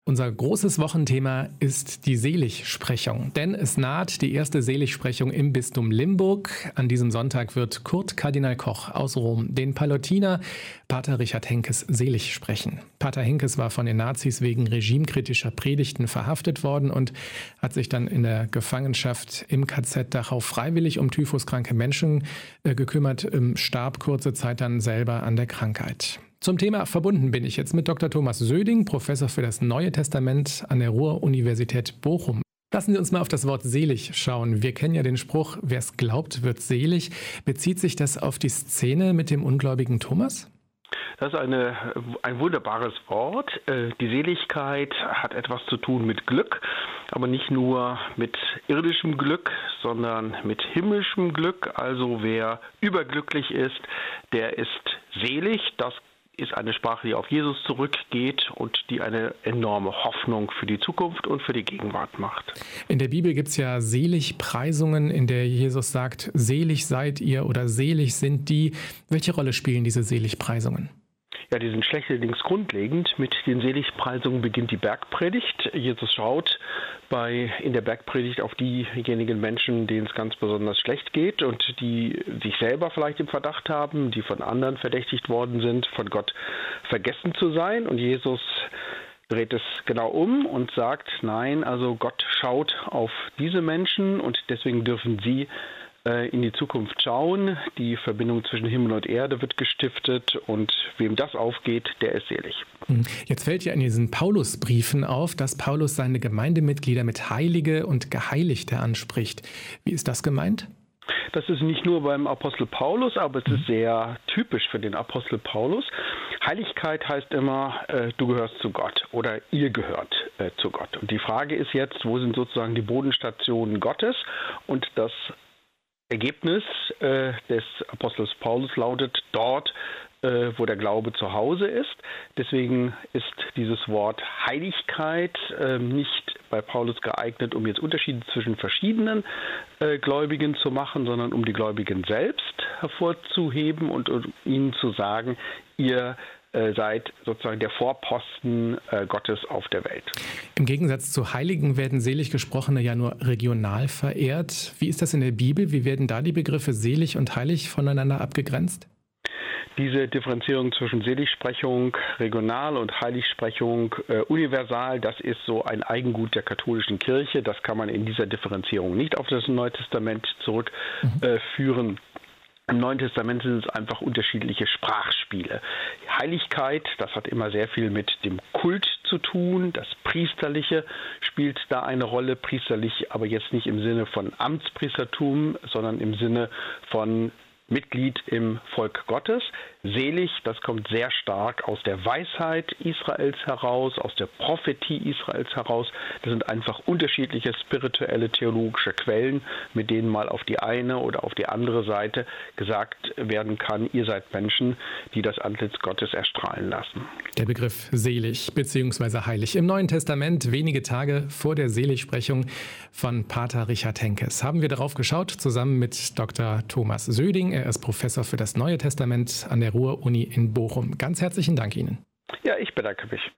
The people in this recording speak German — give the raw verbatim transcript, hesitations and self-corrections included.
Unser großes Wochenthema ist die Seligsprechung, denn es naht die erste Seligsprechung im Bistum Limburg. An diesem Sonntag wird Kurt Kardinal Koch aus Rom den Pallottiner Pater Richard Henkes selig sprechen. Pater Henkes war von den Nazis wegen regimekritischer Predigten verhaftet worden und hat sich dann in der Gefangenschaft im K Z Dachau freiwillig um typhuskranke Menschen äh, gekümmert, ähm, starb kurze Zeit dann selber an der Krankheit. Zum Thema verbunden bin ich jetzt mit Doktor Thomas Söding, Professor für das Neue Testament an der Ruhr-Universität Bochum. Lassen Sie uns mal auf das Wort selig schauen. Wir kennen ja den Spruch, wer es glaubt, wird selig. Bezieht sich das auf die Szene mit dem ungläubigen Thomas? Das ist eine, ein wunderbares Wort. Die Seligkeit hat etwas zu tun mit Glück, aber nicht nur mit irdischem Glück, sondern mit himmlischem Glück. Also wer überglücklich ist, der ist selig. Das ist eine Sprache, die auf Jesus zurückgeht und die eine enorme Hoffnung für die Zukunft und für die Gegenwart macht. In der Bibel gibt es ja Seligpreisungen, in der Jesus sagt, selig seid ihr oder selig sind die. Welche Rolle spielen diese Seligpreisungen? Ja, die sind schlechterdings grundlegend. Mit den Seligpreisungen beginnt die Bergpredigt. Jesus schaut bei, in der Bergpredigt auf diejenigen Menschen, denen es ganz besonders schlecht geht und die sich selber vielleicht im Verdacht haben, die von anderen verdächtigt worden sind, von Gott vergessen zu sein. Und Jesus dreht es genau um und sagt, nein, also Gott schaut auf diese Menschen und deswegen dürfen sie in die Zukunft schauen. Die Verbindung zwischen Himmel und Erde wird gestiftet und wem das aufgeht, der ist selig. Jetzt fällt ja in diesen Paulusbriefen auf, dass Paulus seine Gemeindemitglieder mit Heilige und Geheiligte anspricht. Wie ist das gemeint? Das ist nicht nur beim Apostel Paulus, aber es ist sehr typisch für den Apostel Paulus. Heiligkeit heißt immer, äh, du gehörst zu Gott oder ihr gehört äh, zu Gott. Und die Frage ist jetzt, wo sind sozusagen die Bodenstationen Gottes? Und das Ergebnis äh, des Apostels Paulus lautet dort, äh, wo der Glaube zu Hause ist. Deswegen ist dieses Wort Heiligkeit äh, nicht bei Paulus geeignet, um jetzt Unterschiede zwischen verschiedenen äh, Gläubigen zu machen, sondern um die Gläubigen selbst hervorzuheben und um ihnen zu sagen, ihr seid sozusagen der Vorposten äh, Gottes auf der Welt. Im Gegensatz zu Heiligen werden selig Gesprochene ja nur regional verehrt. Wie ist das in der Bibel? Wie werden da die Begriffe selig und heilig voneinander abgegrenzt? Diese Differenzierung zwischen Seligsprechung, Regional- und Heiligsprechung, äh, universal, das ist so ein Eigengut der katholischen Kirche. Das kann man in dieser Differenzierung nicht auf das Neue Testament zurückführen. Mhm. Äh, Im Neuen Testament sind es einfach unterschiedliche Sprachspiele. Die Heiligkeit, das hat immer sehr viel mit dem Kult zu tun. Das Priesterliche spielt da eine Rolle. Priesterlich aber jetzt nicht im Sinne von Amtspriestertum, sondern im Sinne von Mitglied im Volk Gottes. Selig, das kommt sehr stark aus der Weisheit Israels heraus, aus der Prophetie Israels heraus. Das sind einfach unterschiedliche spirituelle, theologische Quellen, mit denen mal auf die eine oder auf die andere Seite gesagt werden kann, ihr seid Menschen, die das Antlitz Gottes erstrahlen lassen. Der Begriff selig bzw. heilig im Neuen Testament, wenige Tage vor der Seligsprechung von Pater Richard Henkes, haben wir darauf geschaut, zusammen mit Doktor Thomas Söding. Er ist Professor für das Neue Testament an der Ruhr-Uni in Bochum. Ganz herzlichen Dank Ihnen. Ja, ich bedanke mich.